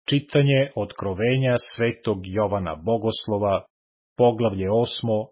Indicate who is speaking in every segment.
Speaker 1: Čitanje Otkrovenja svetog Jovana Bogoslova, poglavlje 8.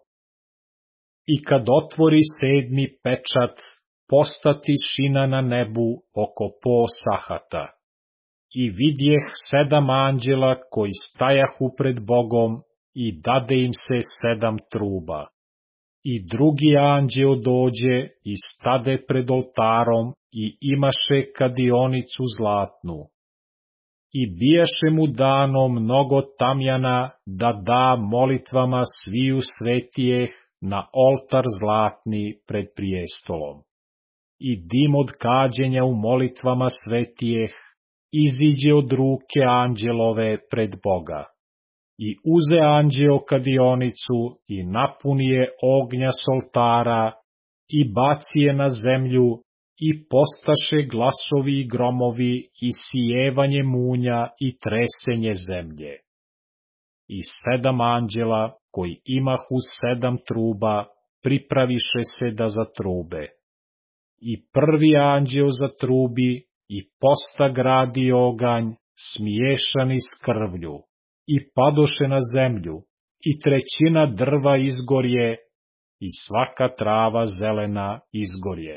Speaker 1: I kad otvori 7. pečat, posta tišina na nebu oko po sahata. I vidjeh 7 anđela koji stajahu pred Bogom i dade im se 7 truba. I drugi anđeo dođe i stade pred oltarom i imaše kadionicu zlatnu. I bijaše mu dano mnogo tamjana da da molitvama sviju svetijeh na oltar zlatni pred prijestolom. I dim od kađenja u molitvama svetijeh iziđe od ruke anđelove pred Boga. I uze anđeo kadionicu i napuni je ognja s oltara i baci je na zemlju i postaše glasovi i gromovi i sijevanje munja i tresenje zemlje. I 7 anđela koji imahu 7 truba pripraviše se da zatrube. I prvi anđeo zatrubi i posta gradi oganj smiješani s krvlju i padoše na zemlju i 1/3 drva izgorje i svaka trava zelena izgorje.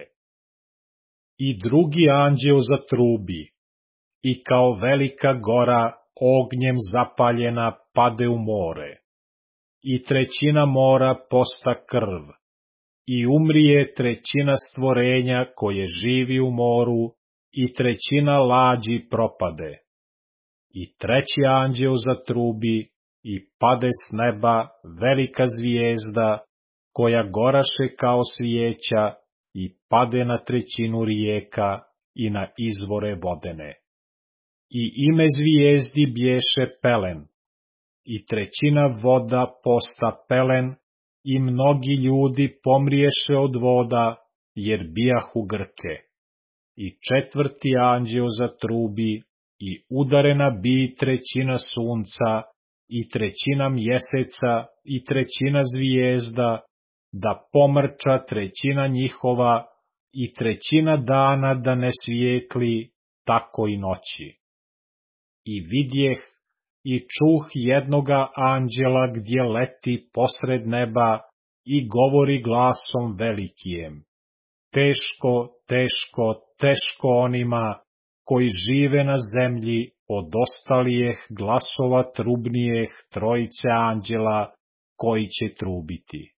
Speaker 1: I drugi anđeo zatrubi i kao velika gora ognjem zapaljena pade u more. I 1/3 mora posta krv i umrije 1/3 stvorenja koje živi u moru i 1/3 lađi propade. I treći anđeo zatrubi i pade s neba velika zvijezda koja goraše kao svijeća i pade na 1/3 rijeka i na izvore vodene. I ime zvijezdi bješe Pelen. I 1/3 voda posta Pelen i mnogi ljudi pomriješe od voda jer bijahu grke. I 4. anđeo zatrubi i udarena bi 1/3 sunca i 1/3 mjeseca i 1/3 zvijezda, da pomrča 1/3 njihova i 1/3 dana da ne svijetli, tako i noći. I vidjeh i čuh jednoga anđela gdje leti posred neba i govori glasom velikijem: teško, teško, teško onima koji žive na zemlji od ostalijeh glasova trubnijeh 3 anđela koji će trubiti.